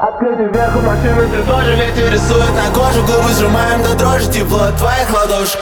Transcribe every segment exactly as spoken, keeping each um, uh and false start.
Открытый вверх у машины, ты тоже ветер рисует на кожу. Губы сжимаем до дрожи, тепло от твоих ладошек.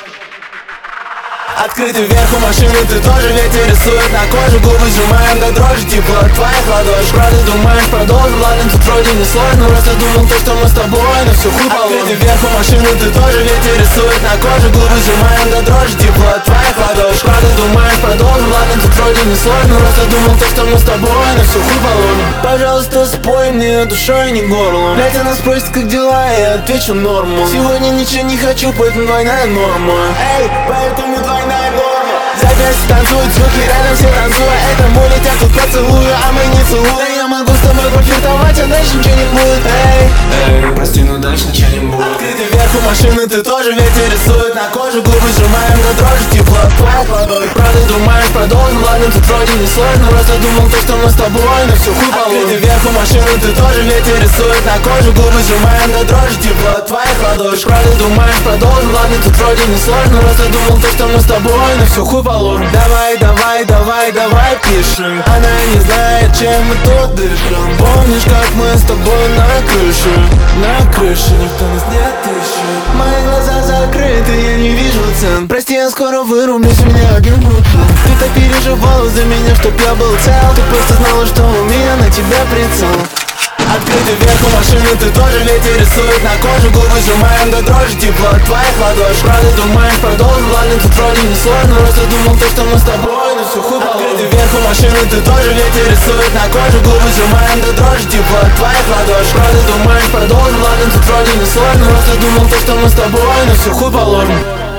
Открытый вверх у машины, ты тоже ветер рисует на кожу. Губы сжимаем до дрожи, тепло от твоих ладошек. Правда думаешь, продолжим, ладно, тут вроде не сложно. Просто думал то, что мы с тобой, но все хуй положим. Открытый вверх у машины, ты тоже ветер рисует на кожу. Губы сжимаем до дрожи, тепло от твоих ладошек. Правда думаешь, продолжим, ладно, тут вроде не сложно. Просто думал то, что мы с тобой, но все хуй положим. Пожалуйста, спой мне душой, не горлом. Блядь, она спросит, как дела, я отвечу норму. Сегодня ничего не хочу, поэтому двойная норма. Эй, поэтому двойная норма. Запястья танцуют, звуки рядом, все танцуя. Это мы летят тут поцелую, а мы не целуем. Да я могу с тобой пофлиртовать, а дальше ничего не будет. Эй, эй, прости, но дальше ничего не будет. Открытый вверх у машины, ты тоже ветер рисует на кожу. Губы сжимаем до дрожи, тепло от твоих ладошек. Правда думаешь, продолжим, ладно, тут вроде не сложно. Просто думал то, что мы с тобой, но все хуй положим. Открытый вверх у машины, ты тоже ветер рисует на кожу. Губы сжимаем до дрожи, тепло от твоих ладошек. Правда думаешь, продолжим, ладно, тут вроде не сложно. Просто думал то, что мы с тобой, но все хуй положим. Давай, давай, давай, давай пишем. Она не знает, чем мы тут дышим. Помнишь, как мы с тобой на крыше? На крыше никто нас не отыщет. Мои глаза закрыты, я не вижу цен. Прости, я скоро вырублюсь, у меня один будет. Ты так переживала за меня, чтоб я был цел. Ты просто знала, что у меня на тебя прицел. Открытый вверх у машины, ты тоже ветер рисует на кожу. Губы сжимаем до дрожи, тепло от твоих ладошек. Правда думаешь, продолжим, ладно, тут вроде не сложно. Просто думал то, что мы с тобой, но все хуй положим. Открытый вверх у машины, ты тоже ветер рисует на кожу. Губы сжимаем до дрожи, тепло от твоих ладошек. Правда думаешь, продолжим, ладно, тут вроде не сложно. Просто думал то, что мы с тобой, но все хуй положим.